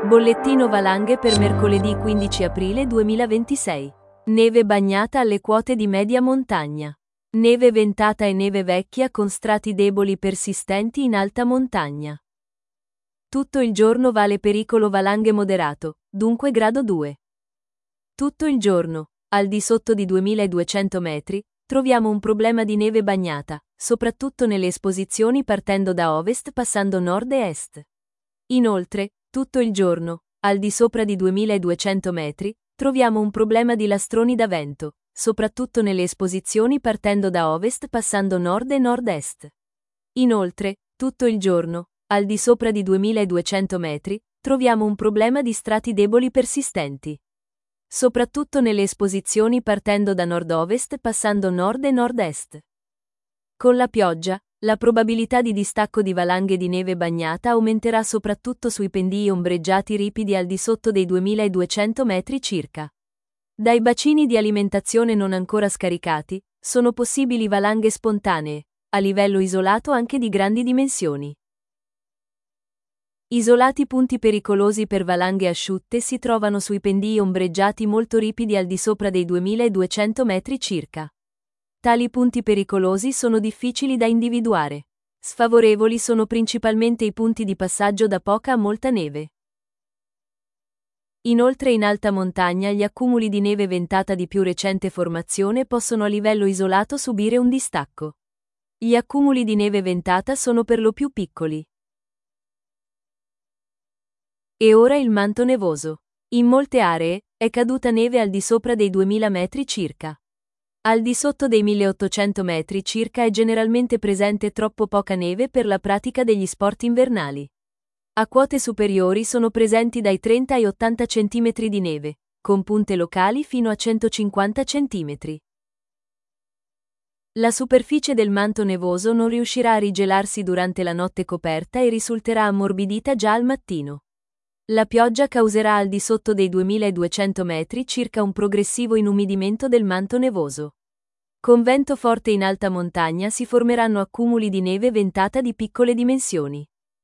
Bollettino valanghe per mercoledì 15 aprile 2026. Neve bagnata alle quote di media montagna. Neve ventata e neve vecchia con strati deboli persistenti in alta montagna. Tutto il giorno vale pericolo valanghe moderato, dunque grado 2. Tutto il giorno, al di sotto di 2200 metri, troviamo un problema di neve bagnata, soprattutto nelle esposizioni partendo da ovest passando nord e est. Inoltre, tutto il giorno, al di sopra di 2200 metri, troviamo un problema di lastroni da vento, soprattutto nelle esposizioni partendo da ovest passando nord e nord-est. Inoltre, tutto il giorno, al di sopra di 2200 metri, troviamo un problema di strati deboli persistenti. Soprattutto nelle esposizioni partendo da nord-ovest passando nord e nord-est. Con la pioggia, la probabilità di distacco di valanghe di neve bagnata aumenterà soprattutto sui pendii ombreggiati ripidi al di sotto dei 2200 metri circa. Dai bacini di alimentazione non ancora scaricati, sono possibili valanghe spontanee, a livello isolato anche di grandi dimensioni. Isolati punti pericolosi per valanghe asciutte si trovano sui pendii ombreggiati molto ripidi al di sopra dei 2200 metri circa. Tali punti pericolosi sono difficili da individuare. Sfavorevoli sono principalmente i punti di passaggio da poca a molta neve. Inoltre in alta montagna gli accumuli di neve ventata di più recente formazione possono a livello isolato subire un distacco. Gli accumuli di neve ventata sono per lo più piccoli. E ora il manto nevoso. In molte aree, è caduta neve al di sopra dei 2000 metri circa. Al di sotto dei 1800 metri circa è generalmente presente troppo poca neve per la pratica degli sport invernali. A quote superiori sono presenti dai 30 ai 80 cm di neve, con punte locali fino a 150 cm. La superficie del manto nevoso non riuscirà a rigelarsi durante la notte coperta e risulterà ammorbidita già al mattino. La pioggia causerà al di sotto dei 2200 metri circa un progressivo inumidimento del manto nevoso. Con vento forte in alta montagna si formeranno accumuli di neve ventata di piccole dimensioni.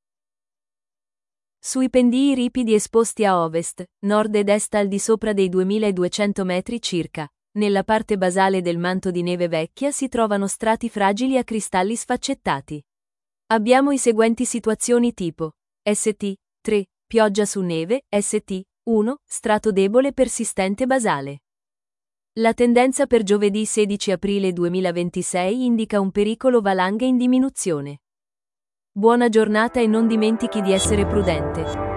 Sui pendii ripidi esposti a ovest, nord ed est al di sopra dei 2200 metri circa, nella parte basale del manto di neve vecchia si trovano strati fragili a cristalli sfaccettati. Abbiamo i seguenti situazioni tipo: St. 3. Pioggia su neve, St. 1. Strato debole persistente basale. La tendenza per giovedì 16 aprile 2026 indica un pericolo valanghe in diminuzione. Buona giornata e non dimentichi di essere prudente.